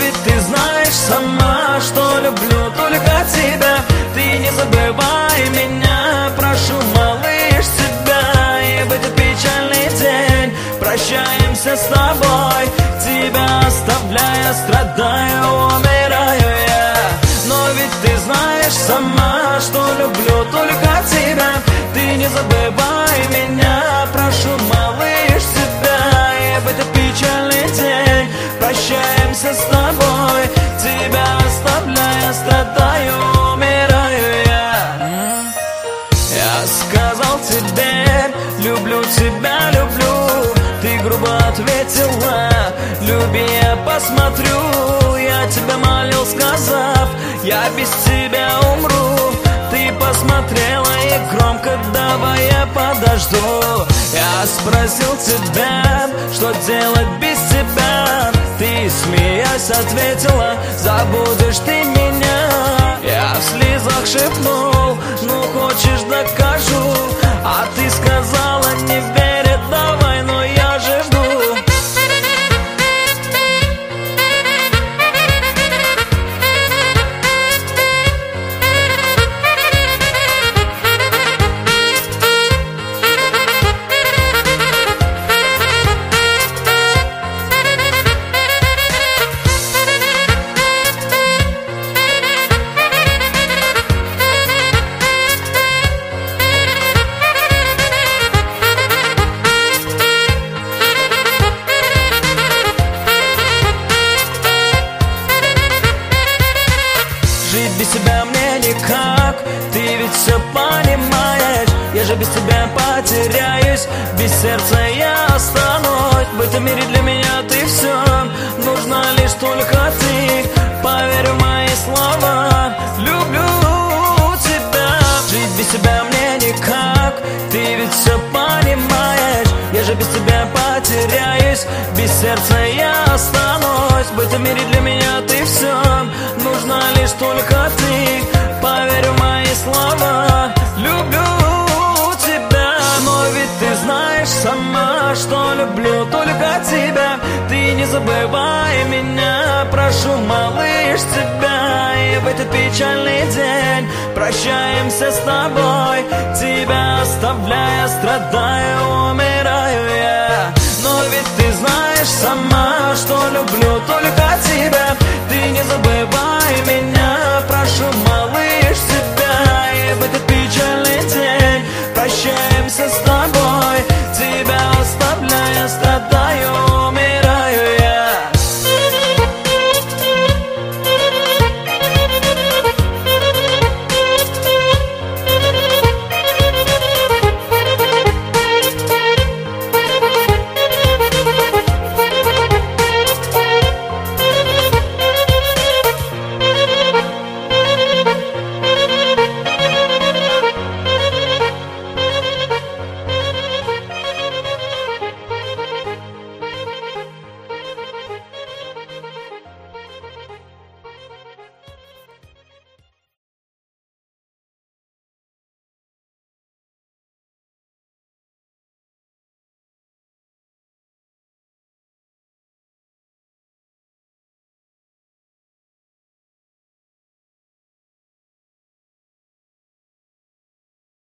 ведь ты знаешь сама, что люблю только тебя. Ты не забывай меня, прошу, малыш, тебя. И в этот печальный день прощаемся с тобой. Тебя оставляя, страдаю, умираю я. Но ведь ты знаешь сама, что люблю только тебя. Ты не забывай меня, прошу, малыш, тебя. И в этот печальный день прощаемся с тобой. Тебя оставляя, страдаю, умираю я. Я сказал тебе, люблю тебя, люблю. Ты грубо ответила, люби, я посмотрю. Я тебя молил, сказав, я без тебя умру. Ты посмотрела и громко, давай я подожду. Я спросил тебя, что делать без тебя. Ты, смеясь, ответила, забудешь ты меня. Я в слезах шепнул, ну хочешь докажу. А ты сказала, не верит, давай, но я же жду. Жить без тебя мне никак, ты ведь все понимаешь. Я же без тебя потеряюсь, без сердца я останусь. В этом мире для меня ты все, нужна лишь только ты. Поверь в мои слова, люблю тебя. Жить без тебя мне никак, ты ведь все понимаешь. Я же без тебя потеряюсь, без сердца я останусь. В этом мире для меня ты все, нужна лишь только ты. Поверь в мои слова, люблю тебя. Но ведь ты знаешь сама, что люблю только тебя. Ты не забывай меня, прошу, малыш, тебя. И в этот печальный день прощаемся с тобой. Тебя оставляя, страдаю, умираю я. Но ведь ты знаешь сама, что люблю только тебя. Ты не забывай меня, прошу, малыш, тебя. И в этот